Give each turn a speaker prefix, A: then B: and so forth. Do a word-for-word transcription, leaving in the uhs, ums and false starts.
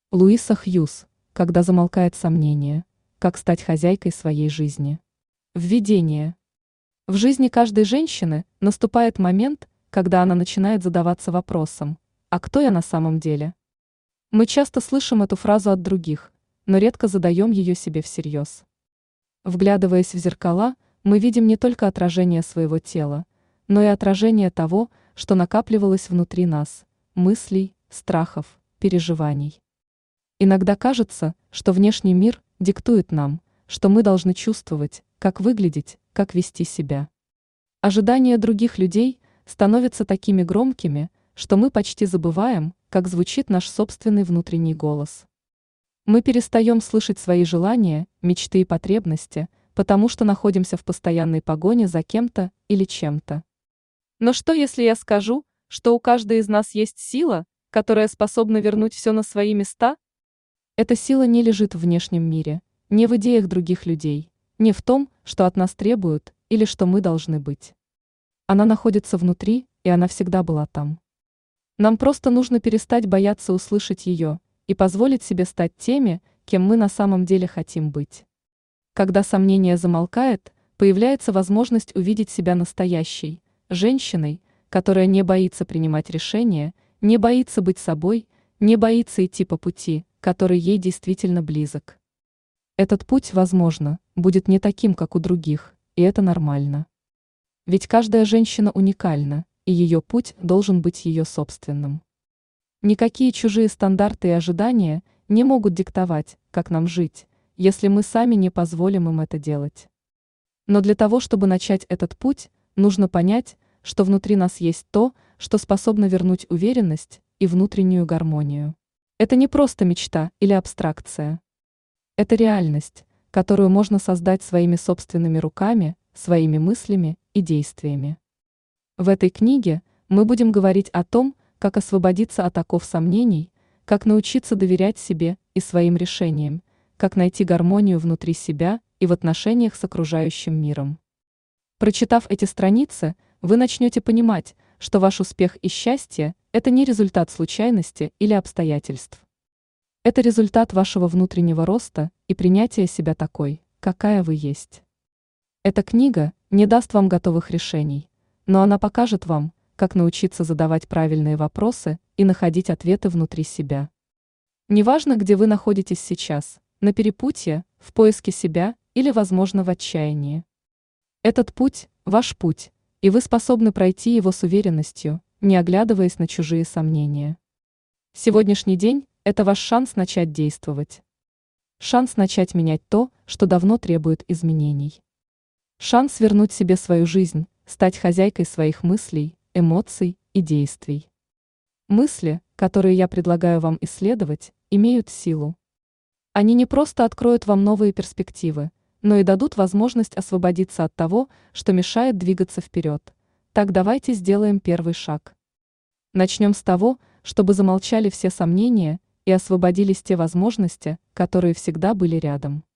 A: Луиса Хьюз. Когда замолкает сомнение. Как стать хозяйкой своей жизни. Введение. В жизни каждой женщины наступает момент, когда она начинает задаваться вопросом: а кто я на самом деле? Мы часто слышим эту фразу от других, но редко задаем ее себе всерьез. Вглядываясь в зеркала, мы видим не только отражение своего тела, но и отражение того, что накапливалось внутри нас: мыслей, страхов, переживаний. Иногда кажется, что внешний мир диктует нам, что мы должны чувствовать, как выглядеть, как вести себя. Ожидания других людей становятся такими громкими, что мы почти забываем, как звучит наш собственный внутренний голос. Мы перестаем слышать свои желания, мечты и потребности, потому что находимся в постоянной погоне за кем-то или чем-то. Но что, если я скажу, что у каждой из нас есть сила, которая способна вернуть все на свои места? Эта сила не лежит в внешнем мире, не в идеях других людей, не в том, что от нас требуют или что мы должны быть. Она находится внутри, и она всегда была там. Нам просто нужно перестать бояться услышать ее и позволить себе стать теми, кем мы на самом деле хотим быть. Когда сомнение замолкает, появляется возможность увидеть себя настоящей, женщиной, которая не боится принимать решения, не боится быть собой, не боится идти по пути, который ей действительно близок. Этот путь, возможно, будет не таким, как у других, и это нормально. Ведь каждая женщина уникальна, и ее путь должен быть ее собственным. Никакие чужие стандарты и ожидания не могут диктовать, как нам жить, если мы сами не позволим им это делать. Но для того, чтобы начать этот путь, нужно понять, что внутри нас есть то, что способно вернуть уверенность и внутреннюю гармонию. Это не просто мечта или абстракция. Это реальность, которую можно создать своими собственными руками, своими мыслями и действиями. В этой книге мы будем говорить о том, как освободиться от оков сомнений, как научиться доверять себе и своим решениям, как найти гармонию внутри себя и в отношениях с окружающим миром. Прочитав эти страницы, вы начнете понимать, что ваш успех и счастье – это не результат случайности или обстоятельств. Это результат вашего внутреннего роста и принятия себя такой, какая вы есть. Эта книга не даст вам готовых решений, но она покажет вам, как научиться задавать правильные вопросы и находить ответы внутри себя. Неважно, где вы находитесь сейчас, на перепутье, в поиске себя или, возможно, в отчаянии. Этот путь – ваш путь, и вы способны пройти его с уверенностью, не оглядываясь на чужие сомнения. Сегодняшний день – это ваш шанс начать действовать. Шанс начать менять то, что давно требует изменений. Шанс вернуть себе свою жизнь, стать хозяйкой своих мыслей, эмоций и действий. Мысли, которые я предлагаю вам исследовать, имеют силу. Они не просто откроют вам новые перспективы, но и дадут возможность освободиться от того, что мешает двигаться вперед. Так давайте сделаем первый шаг. Начнем с того, чтобы замолчали все сомнения и освободились те возможности, которые всегда были рядом.